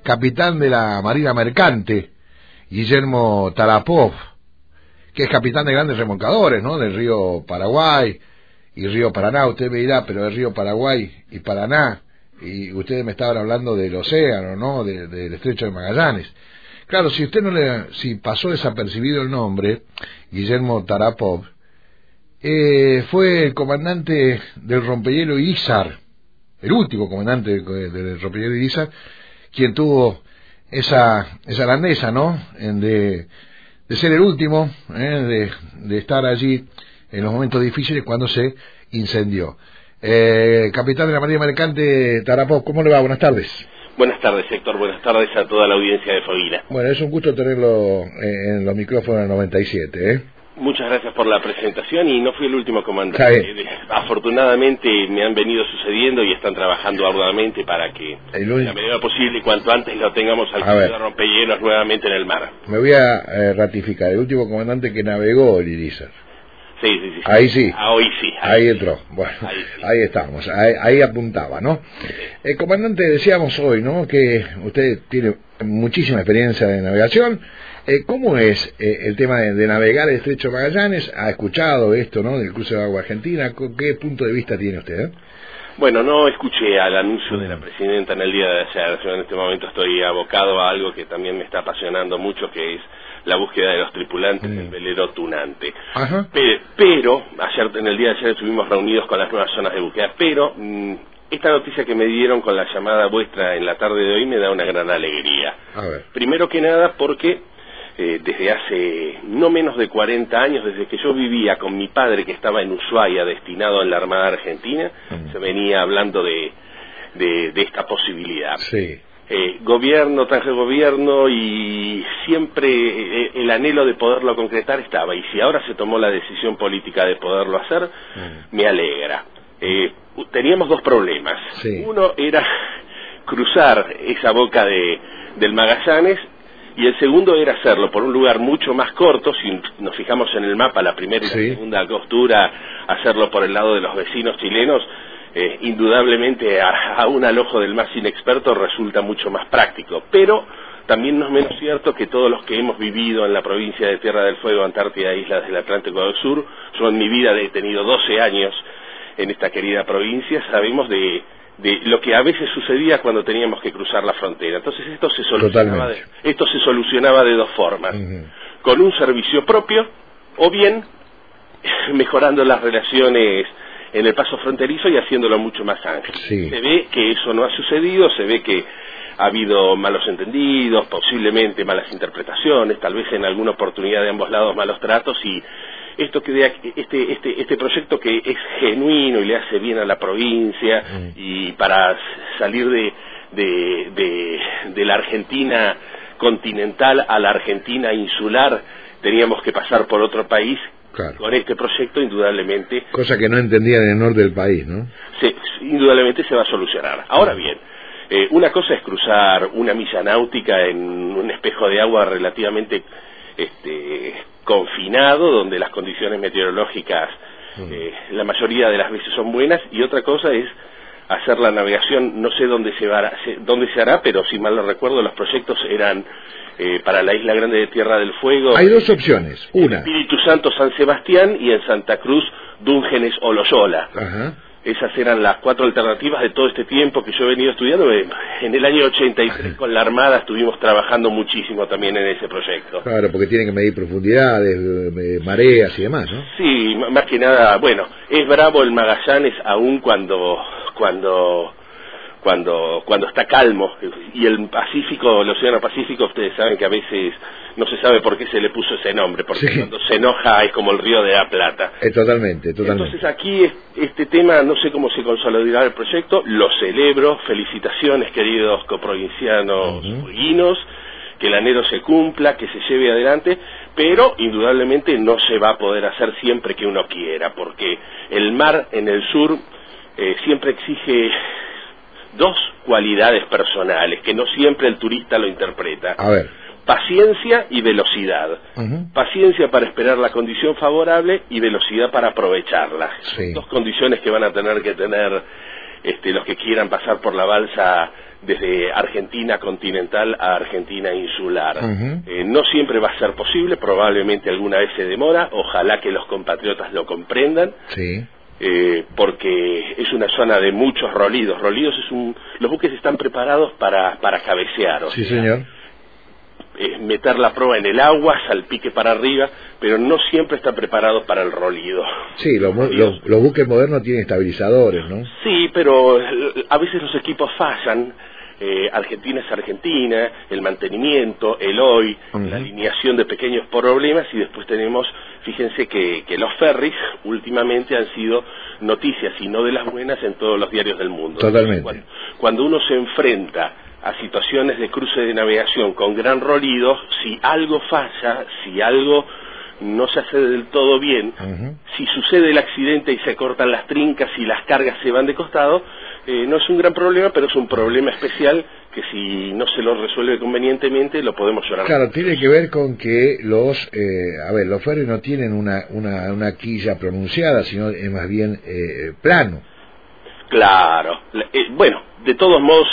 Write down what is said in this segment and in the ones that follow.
capitán de la Marina Mercante, Guillermo Tarapov, que es capitán de grandes remolcadores, ¿no? Del río Paraguay y río Paraná. Usted me dirá, pero el río Paraguay y Paraná, y ustedes me estaban hablando del océano, ¿no? Del estrecho de Magallanes. Claro, si pasó desapercibido el nombre, Guillermo Tarapov, fue el comandante del rompehielo Irizar, el último comandante del rompehielo Irizar, quien tuvo esa grandeza, ¿no? De ser el último, de estar allí en los momentos difíciles cuando se incendió. Capitán de la Marina Mercante, Tarapov, ¿cómo le va? Buenas tardes. Buenas tardes, Héctor. Buenas tardes a toda la audiencia de Foguila. Bueno, es un gusto tenerlo en los micrófonos del 97, ¿eh? Muchas gracias por la presentación y no fui el último comandante. Afortunadamente me han venido sucediendo y están trabajando arduamente para que en la medida posible y cuanto antes lo tengamos al club de rompehielos nuevamente en el mar. Me voy a ratificar, el último comandante que navegó el Irizar. Sí. Ahí sí. Hoy sí. Ahí entró. Bueno, ahí estamos. Ahí apuntaba, ¿no? Comandante, decíamos hoy, ¿no? Que usted tiene muchísima experiencia de navegación. ¿Cómo es el tema de navegar el estrecho de Magallanes? ¿Ha escuchado esto, no? Del cruce de agua argentina. ¿Qué punto de vista tiene usted? Bueno, no escuché al anuncio de la presidenta en el día de ayer. Yo en este momento estoy abocado a algo que también me está apasionando mucho, que es la búsqueda de los tripulantes del velero Tunante. Ajá. Pero en el día de ayer estuvimos reunidos con las nuevas zonas de búsqueda, pero esta noticia que me dieron con la llamada vuestra en la tarde de hoy me da una gran alegría. A ver. Primero que nada porque desde hace no menos de 40 años, desde que yo vivía con mi padre que estaba en Ushuaia, destinado en la Armada Argentina, se venía hablando de esta posibilidad. Sí. Gobierno tras gobierno y siempre el anhelo de poderlo concretar estaba, y si ahora se tomó la decisión política de poderlo hacer, me alegra. Teníamos dos problemas. Sí. Uno era cruzar esa boca del Magallanes, y el segundo era hacerlo por un lugar mucho más corto. Si nos fijamos en el mapa, la primera y la segunda costura, hacerlo por el lado de los vecinos chilenos, indudablemente aún al ojo del más inexperto resulta mucho más práctico, pero también no es menos cierto que todos los que hemos vivido en la provincia de Tierra del Fuego, Antártida e Islas del Atlántico del Sur, yo en mi vida he tenido 12 años en esta querida provincia, sabemos de lo que a veces sucedía cuando teníamos que cruzar la frontera. Entonces esto se solucionaba de dos formas: con un servicio propio, o bien mejorando las relaciones en el paso fronterizo y haciéndolo mucho más ágil. Sí. Se ve que eso no ha sucedido, se ve que ha habido malos entendidos, posiblemente malas interpretaciones, tal vez en alguna oportunidad de ambos lados malos tratos, y este proyecto que es genuino y le hace bien a la provincia, y para salir de la Argentina continental a la Argentina insular teníamos que pasar por otro país. Claro. Con este proyecto, indudablemente... Cosa que no entendían en el norte del país, ¿no? Indudablemente se va a solucionar. Ahora bien, una cosa es cruzar una milla náutica en un espejo de agua relativamente confinado, donde las condiciones meteorológicas la mayoría de las veces son buenas, y otra cosa es hacer la navegación, no sé dónde se hará, pero si mal no recuerdo, los proyectos eran para la Isla Grande de Tierra del Fuego. Hay dos opciones. Una, Espíritu Santo, San Sebastián, y en Santa Cruz, Dúngenes o Loyola. Ajá. Esas eran las cuatro alternativas de todo este tiempo que yo he venido estudiando. En el año 83 con la Armada estuvimos trabajando muchísimo también en ese proyecto. Claro, porque tienen que medir profundidades, mareas y demás, ¿no? Sí, más que nada, bueno, es bravo el Magallanes aún cuando está calmo, y el Pacífico, el Océano Pacífico, ustedes saben que a veces no se sabe por qué se le puso ese nombre, porque cuando se enoja es como el río de la Plata. Totalmente. Entonces aquí este tema, no sé cómo se consolidará el proyecto, lo celebro, felicitaciones queridos coprovincianos fueguinos, que el anhelo se cumpla, que se lleve adelante, pero indudablemente no se va a poder hacer siempre que uno quiera, porque el mar en el sur siempre exige dos cualidades personales, que no siempre el turista lo interpreta. A ver. Paciencia y velocidad. Paciencia para esperar la condición favorable y velocidad para aprovecharla. Sí. Dos condiciones que van a tener que tener los que quieran pasar por la balsa desde Argentina continental a Argentina insular. No siempre va a ser posible, probablemente alguna vez se demora, ojalá que los compatriotas lo comprendan, porque es una zona de muchos rolidos. Rolidos los buques están preparados para cabecear, señor. Meter la proa en el agua, salpique para arriba, pero no siempre están preparados para el rolido. Sí, los buques modernos tienen estabilizadores, ¿no? Sí, pero a veces los equipos fallan. Argentina es Argentina, el mantenimiento, el hoy, la alineación de pequeños problemas, y después tenemos, fíjense que los ferries últimamente han sido noticias, y no de las buenas, en todos los diarios del mundo. Totalmente. Cuando uno se enfrenta a situaciones de cruce de navegación con gran rolido, si algo falla, si algo no se hace del todo bien, si sucede el accidente y se cortan las trincas y las cargas se van de costado, no es un gran problema, pero es un problema especial que si no se lo resuelve convenientemente lo podemos llorar. Claro, tiene que ver con que los ferries no tienen una quilla pronunciada, sino es más bien plano. Claro, bueno, de todos modos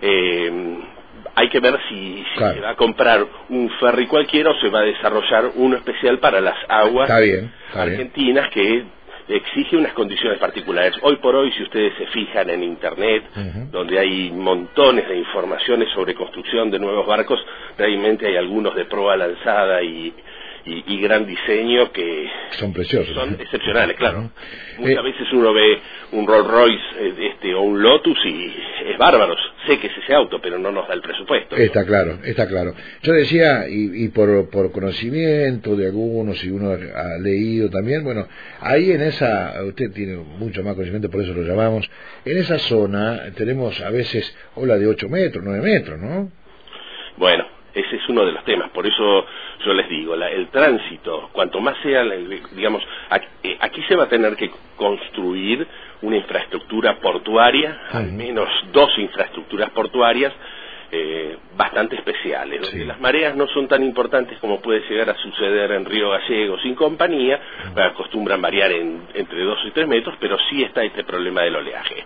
hay que ver si se va a comprar un ferry cualquiera o se va a desarrollar uno especial para las aguas argentinas, que exige unas condiciones particulares. Hoy por hoy, si ustedes se fijan en Internet, donde hay montones de informaciones sobre construcción de nuevos barcos, realmente hay algunos de proa lanzada y gran diseño que son preciosos, son excepcionales, claro. Muchas veces uno ve un Rolls Royce o un Lotus y es bárbaro. Sé que es ese auto, pero no nos da el presupuesto. Está claro. Yo decía, y por conocimiento de algunos, y uno ha leído también, bueno, ahí en esa, usted tiene mucho más conocimiento, por eso lo llamamos, en esa zona tenemos a veces ola de 8 metros, 9 metros, ¿no? Bueno, ese es uno de los temas, por eso yo les digo, el tránsito, cuanto más sea, digamos, aquí se va a tener que construir una infraestructura portuaria, al menos 2 infraestructuras portuarias bastante especiales, donde las mareas no son tan importantes como puede llegar a suceder en Río Gallegos y compañía, acostumbran variar entre 2 y 3 metros, pero sí está este problema del oleaje.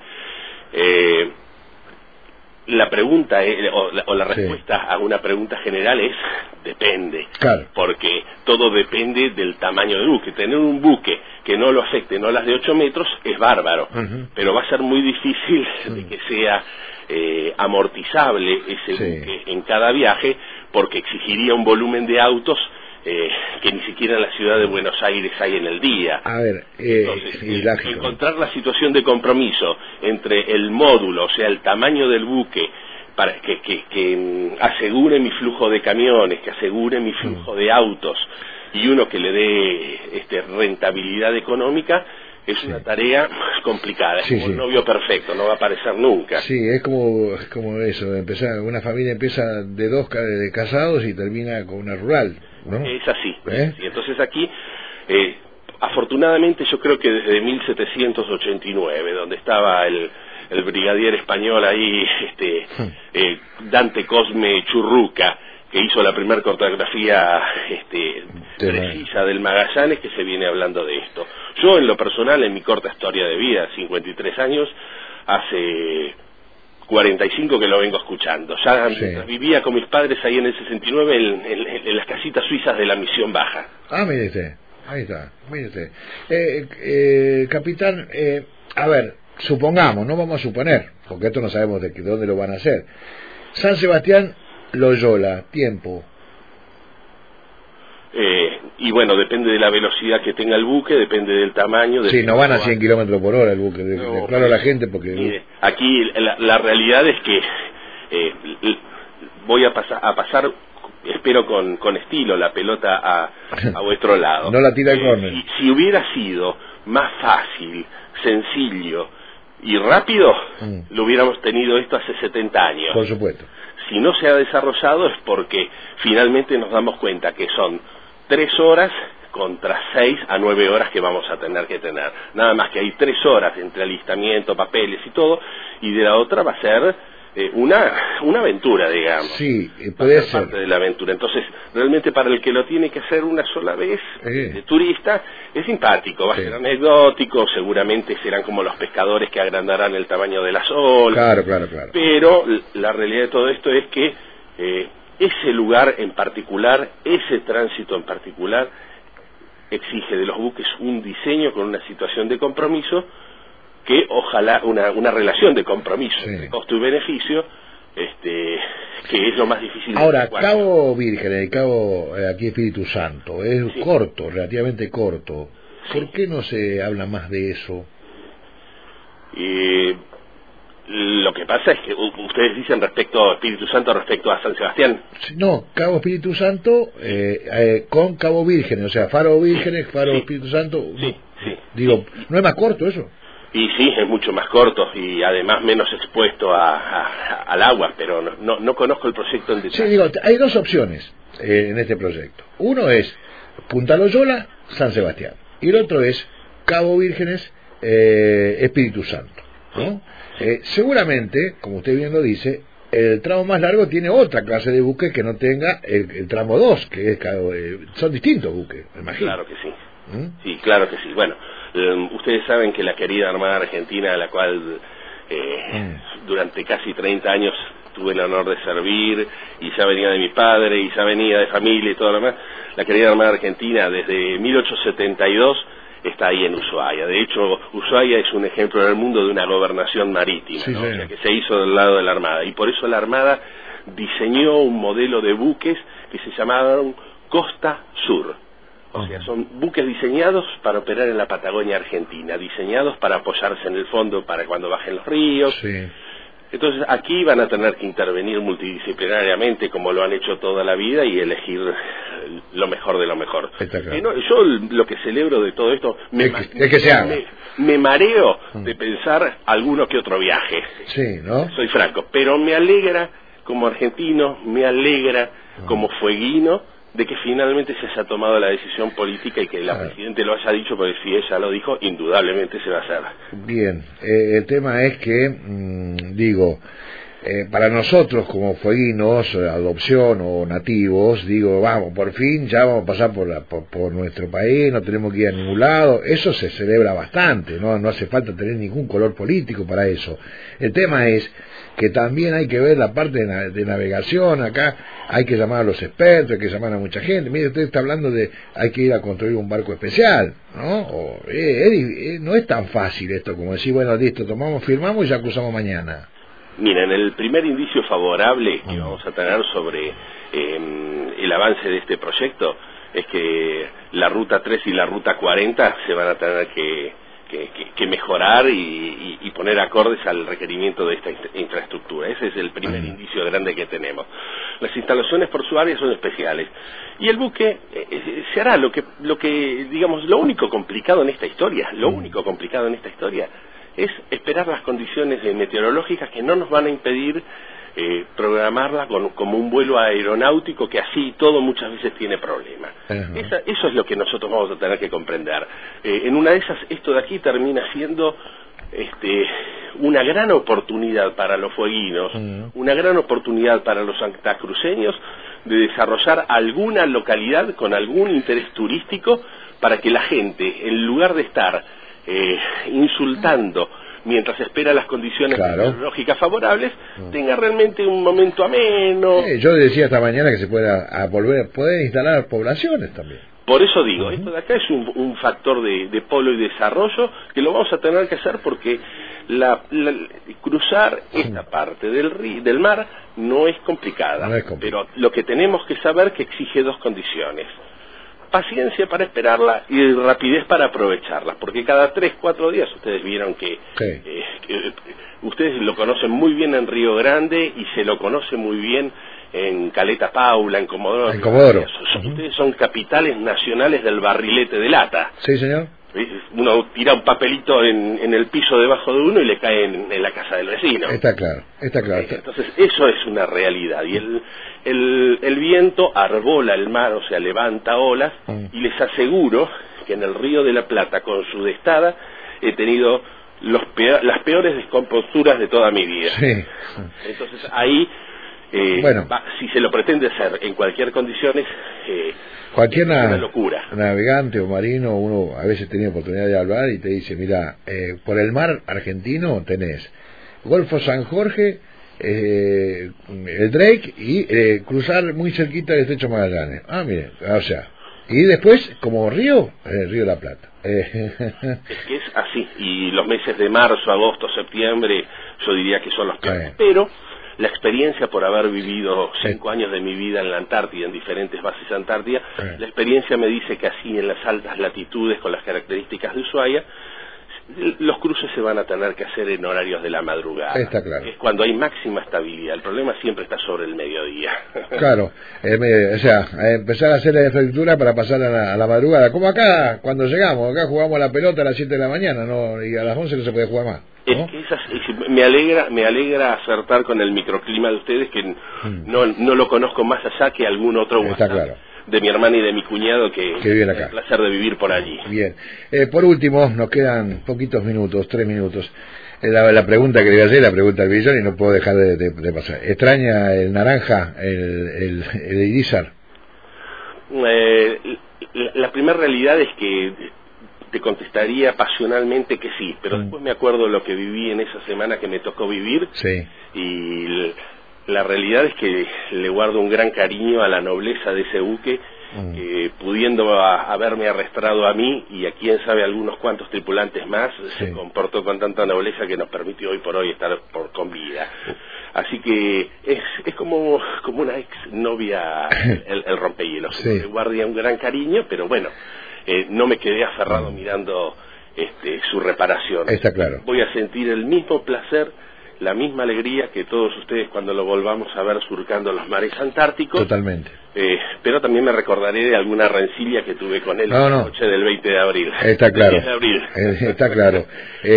La pregunta o la respuesta a una pregunta general es depende, porque todo depende del tamaño del buque. Tener un buque que no lo afecte en olas de 8 metros es bárbaro, pero va a ser muy difícil de que sea amortizable ese buque en cada viaje, porque exigiría un volumen de autos que ni siquiera en la ciudad de Buenos Aires hay en el día. A ver, entonces, encontrar la situación de compromiso entre el módulo, o sea, el tamaño del buque, para que asegure mi flujo de camiones, que asegure mi flujo de autos, y uno que le dé rentabilidad económica, es una tarea complicada, es como un novio perfecto, no va a aparecer nunca. Sí, es como eso, una familia empieza de 2 de casados y termina con una rural, ¿no? Es así. Y entonces aquí, afortunadamente yo creo que desde 1789, donde estaba el brigadier español ahí, Dante Cosme Churruca, que hizo la primera cartografía precisa del Magallanes, que se viene hablando de esto. Yo, en lo personal, en mi corta historia de vida, 53 años, hace 45 que lo vengo escuchando. Ya vivía con mis padres ahí en el 69 en las casitas suizas de la Misión Baja. Mire usted, ahí está, mire usted. Capitán, a ver, supongamos, no vamos a suponer, porque esto no sabemos de dónde lo van a hacer. San Sebastián, Loyola, tiempo. Y bueno, depende de la velocidad que tenga el buque, depende del tamaño. Sí, no van a 100 kilómetros por hora el buque, claro a la gente, porque... Mire, aquí la realidad es que voy a pasar, espero con estilo, la pelota a vuestro lado. No la tira el córner. Si hubiera sido más fácil, sencillo y rápido, lo hubiéramos tenido esto hace 70 años. Por supuesto. Si no se ha desarrollado es porque finalmente nos damos cuenta que son 3 horas contra 6 a 9 horas que vamos a tener que tener. Nada más que hay 3 horas entre alistamiento, papeles y todo, y de la otra va a ser una aventura, digamos. Sí, puede ser. Parte de la aventura. Entonces, realmente para el que lo tiene que hacer una sola vez, de turista, es simpático, va a ser anecdótico, seguramente serán como los pescadores que agrandarán el tamaño de las olas. Claro. Pero la realidad de todo esto es que ese lugar en particular, ese tránsito en particular, exige de los buques un diseño con una situación de compromiso que ojalá una relación de compromiso entre costo y beneficio, que es lo más difícil. Ahora, Cabo Vírgenes, Cabo aquí Espíritu Santo, es corto, relativamente corto. ¿Por qué no se habla más de eso? Lo que pasa es que ustedes dicen respecto a Espíritu Santo, respecto a San Sebastián. No, Cabo Espíritu Santo con Cabo Vírgenes, o sea, Faro Vírgenes, Faro Espíritu Santo. Sí. Digo, ¿no es más corto eso? Y sí, es mucho más corto y además menos expuesto al agua, pero no conozco el proyecto en detalle. Sí, digo, hay dos opciones en este proyecto. Uno es Punta Loyola, San Sebastián, y el otro es Cabo Vírgenes, Espíritu Santo, ¿no? Seguramente, como usted bien lo dice, el tramo más largo tiene otra clase de buque que no tenga el tramo 2, que es son distintos buques, me imagino. Claro que sí. Sí, claro que sí. Bueno, ustedes saben que la querida Armada Argentina, a la cual durante casi 30 años tuve el honor de servir, y ya venía de mi padre, y ya venía de familia y todo lo demás, la querida Armada Argentina desde 1872 está ahí en Ushuaia. De hecho, Ushuaia es un ejemplo en el mundo de una gobernación marítima, ¿no? O sea, que se hizo del lado de la Armada, y por eso la Armada diseñó un modelo de buques que se llamaron Costa Sur. O sea, son buques diseñados para operar en la Patagonia Argentina, diseñados para apoyarse en el fondo para cuando bajen los ríos. Sí. Entonces aquí van a tener que intervenir multidisciplinariamente como lo han hecho toda la vida y elegir lo mejor de lo mejor. Claro. Yo lo que celebro de todo esto, me mareo de pensar alguno que otro viaje. Sí, ¿no? Soy franco, pero me alegra como argentino, me alegra como fueguino de que finalmente se haya tomado la decisión política y que la Presidente lo haya dicho, porque si ella lo dijo, indudablemente se va a hacer. Bien, el tema es que, para nosotros como fueguinos, adopción o nativos, vamos, por fin ya vamos a pasar por nuestro país, no tenemos que ir a ningún lado, eso se celebra bastante, no hace falta tener ningún color político para eso. El tema es que también hay que ver la parte de navegación. Acá hay que llamar a los expertos, hay que llamar a mucha gente. Mire, usted está hablando de hay que ir a construir un barco especial, ¿no? No es tan fácil esto como decir, bueno, listo, firmamos y ya cruzamos mañana. Miren, el primer indicio favorable que vamos a tener sobre el avance de este proyecto es que la Ruta 3 y la Ruta 40 se van a tener que mejorar y poner acordes al requerimiento de esta infraestructura. Ese es el primer indicio grande que tenemos. Las instalaciones por su área son especiales y el buque se hará lo que digamos, lo único complicado en esta historia es esperar las condiciones meteorológicas que no nos van a impedir programarla como un vuelo aeronáutico, que así todo muchas veces tiene problemas. Eso es lo que nosotros vamos a tener que comprender. En una de esas, esto de aquí termina siendo una gran oportunidad para los fueguinos, una gran oportunidad para los santacruceños de desarrollar alguna localidad con algún interés turístico, para que la gente, en lugar de estar insultando mientras espera las condiciones meteorológicas favorables, tenga realmente un momento ameno. Yo decía esta mañana que se poder instalar poblaciones también. Por eso digo, esto de acá es un factor de polo y desarrollo que lo vamos a tener que hacer, porque cruzar esta parte del mar no es complicada, pero lo que tenemos que saber que exige dos condiciones: paciencia para esperarla y rapidez para aprovecharla, porque cada 3-4 días ustedes vieron que ustedes lo conocen muy bien en Río Grande y se lo conoce muy bien en Caleta Paula, en Comodoro. Ustedes son capitales nacionales del barrilete de lata. Sí, señor. Uno tira un papelito en el piso debajo de uno y le cae en la casa del vecino. Está claro. Entonces eso es una realidad, y el viento arbola el mar, o sea, levanta olas, y les aseguro que en el Río de la Plata, con su destada, he tenido las peores descomposturas de toda mi vida. Sí. Entonces ahí, si se lo pretende hacer en cualquier condiciones, cualquier es una locura. Navegante o marino, uno a veces tiene oportunidad de hablar y te dice, mira, por el mar argentino tenés Golfo San Jorge, el Drake y cruzar muy cerquita del Estrecho Magallanes. Mire, o sea, y después, como río, el Río de la Plata. Es que es así, y los meses de marzo, agosto, septiembre, yo diría que son los peores. Pero la experiencia por haber vivido 5 años de mi vida en la Antártida, en diferentes bases antárticas, la experiencia me dice que así en las altas latitudes, con las características de Ushuaia, los cruces se van a tener que hacer en horarios de la madrugada. Está claro. Es cuando hay máxima estabilidad. El problema siempre está sobre el mediodía. Claro, o sea, empezar a hacer la infraestructura para pasar a la madrugada. Como acá, cuando llegamos, acá jugamos la pelota a las 7 de la mañana, ¿no? Y a las 11 no se puede jugar más, ¿no? Es que me alegra acertar con el microclima de ustedes, que no lo conozco más allá que algún otro Está claro. de mi hermana y de mi cuñado que viven acá. el placer de vivir por allí. Bien. Por último, nos quedan poquitos minutos, 3 minutos. La pregunta que le voy a hacer, la pregunta al billón, y no puedo dejar de pasar. ¿Extraña el naranja, el Irizar? La primera realidad es que te contestaría pasionalmente que sí, pero después me acuerdo lo que viví en esa semana que me tocó vivir. Sí. Y la realidad es que le guardo un gran cariño a la nobleza de ese buque, pudiendo haberme arrastrado a mí y a quién sabe algunos cuantos tripulantes más, se comportó con tanta nobleza que nos permitió hoy por hoy estar con vida. Así que es como una ex novia el rompehielos. Sí. Le guardo un gran cariño, pero bueno, no me quedé aferrado mirando su reparación. Está claro. Voy a sentir el mismo placer, la misma alegría que todos ustedes cuando lo volvamos a ver surcando los mares antárticos. Totalmente. Pero también me recordaré de alguna rencilla que tuve con él la noche del 20 de abril. Está claro. 10 de abril. Está claro.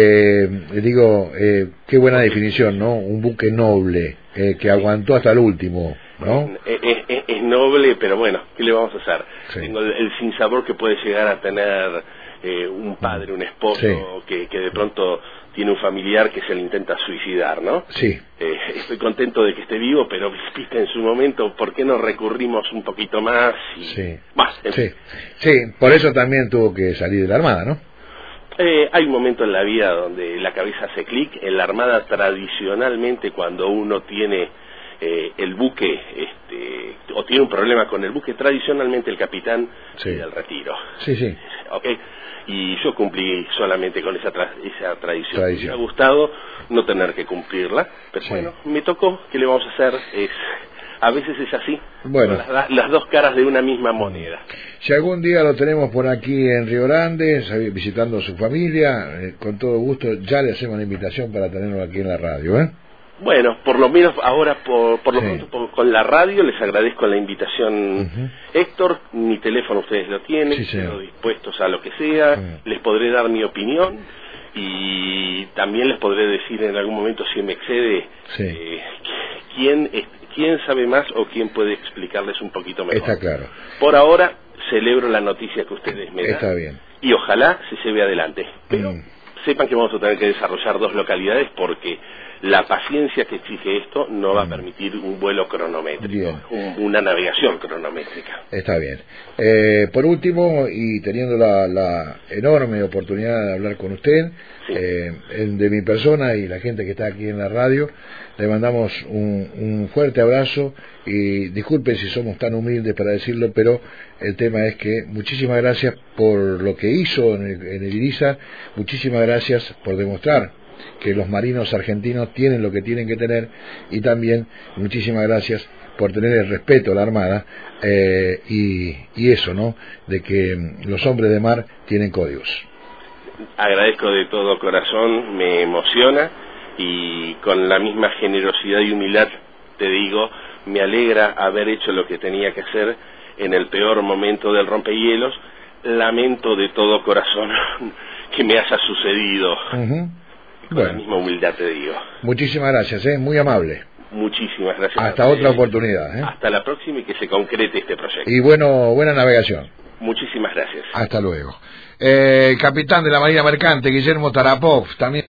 Digo, qué buena definición, ¿no? Un buque noble, que aguantó hasta el último, ¿no? Es noble, pero bueno, ¿qué le vamos a hacer? Sí. Tengo el sinsabor que puede llegar a tener un padre, un esposo, que de pronto tiene un familiar que se le intenta suicidar, ¿no? Sí. Estoy contento de que esté vivo, pero viste en su momento, ¿por qué no recurrimos un poquito más? Sí, por eso también tuvo que salir de la Armada, ¿no? Hay un momento en la vida donde la cabeza hace clic. En la Armada tradicionalmente, cuando uno tiene el buque, o tiene un problema con el buque, tradicionalmente el capitán pide el retiro. Sí. ¿Okay? Y yo cumplí solamente con esa tradición. Me ha gustado no tener que cumplirla, pero bueno, me tocó. ¿Qué le vamos a hacer? A veces es así, bueno, las dos caras de una misma moneda. Si algún día lo tenemos por aquí en Río Grande, visitando a su familia, con todo gusto ya le hacemos la invitación para tenerlo aquí en la radio, ¿eh? Bueno, por lo menos ahora, por lo pronto, con la radio, les agradezco la invitación. Héctor, mi teléfono ustedes lo tienen, estoy dispuestos a lo que sea, les podré dar mi opinión y también les podré decir en algún momento, si me excede, quién sabe más o quién puede explicarles un poquito mejor. Está claro. Por ahora, celebro la noticia que ustedes me dan. Está bien. Y ojalá se lleve adelante. Pero sepan que vamos a tener que desarrollar 2 localidades porque la paciencia que exige esto no va a permitir un vuelo cronométrico, una navegación cronométrica. Está bien. Por último, y teniendo la enorme oportunidad de hablar con usted, de mi persona y la gente que está aquí en la radio, le mandamos un fuerte abrazo y disculpen si somos tan humildes para decirlo, pero el tema es que muchísimas gracias por lo que hizo en el Irizar, muchísimas gracias por demostrar que los marinos argentinos tienen lo que tienen que tener y también muchísimas gracias por tener el respeto a la Armada y eso, ¿no? De que los hombres de mar tienen códigos. Agradezco de todo corazón, me emociona y con la misma generosidad y humildad te digo, me alegra haber hecho lo que tenía que hacer en el peor momento del rompehielos. Lamento de todo corazón que me haya sucedido. Con la misma humildad te digo. Muchísimas gracias, muy amable. Muchísimas gracias. Hasta otra oportunidad. Hasta la próxima y que se concrete este proyecto. Y buena navegación. Muchísimas gracias. Hasta luego. Capitán de la Marina Mercante, Guillermo Tarapov, también.